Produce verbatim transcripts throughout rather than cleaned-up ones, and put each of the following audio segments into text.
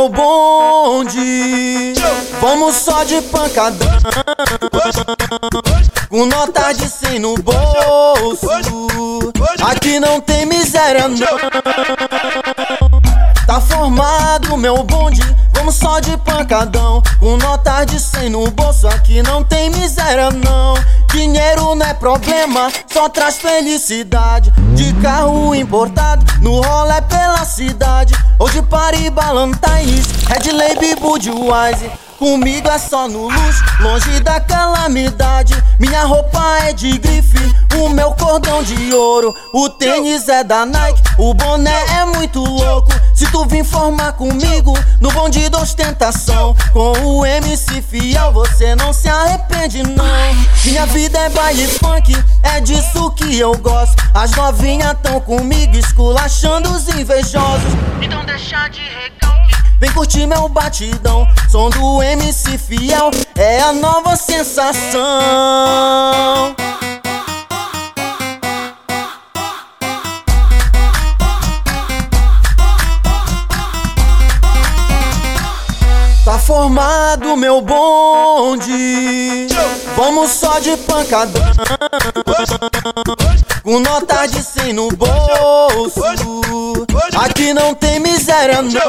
meu bonde, vamos só de pancadão, com nota de cem no bolso. Aqui não tem miséria não. Tá formado meu bonde, vamos só de pancadão, com nota de cem no bolso. Aqui não tem miséria não. Dinheiro não é problema, só traz felicidade. De carro importado, no rolê pela cidade. Hoje Paraíba, Lantaís, Red Label, Budweiser. Comigo é só no luxo, longe da calamidade. Minha roupa é de grife, o meu cordão de ouro. O tênis é da Nike, o boné é muito louco. Se tu vir formar comigo no bonde da ostentação, com o M C fiel você não se arrepende não. Minha vida é baile funk, é disso que eu gosto. As novinhas tão comigo esculachando os invejosos. Então deixa de recalque, vem curtir meu batidão. Som do M C fiel é a nova sensação. Tá formado meu bonde, vamos só de pancadão, com nota de cem no bolso. Aqui não tem miséria não.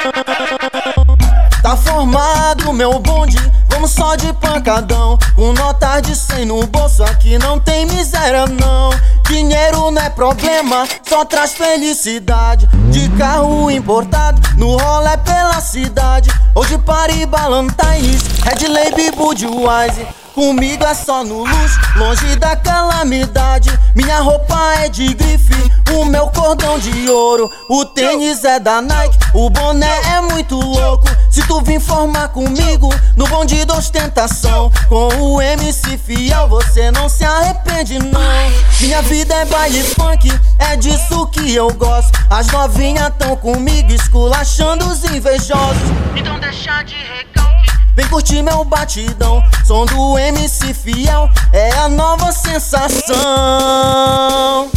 Tá formado meu bonde, vamos só de pancadão, com nota de cem no bolso. Aqui não tem miséria não. Dinheiro não é problema, só traz felicidade. De carro importado, no rolê pela cidade. Hoje Paraíba, Lantaís, Red Label, Budweiser. Comigo é só no luxo, longe da calamidade. Minha roupa é de grife, o meu cordão de ouro. O tênis é da Nike, o boné é muito louco. Se tu vir formar comigo no bonde da ostentação, com o M C fiel você não se arrepende não. Minha vida é baile funk, é disso que eu gosto. As novinhas tão comigo esculachando os invejosos. Então deixa de recalque, vem curtir meu batidão. Som do M C fiel é a nova sensação.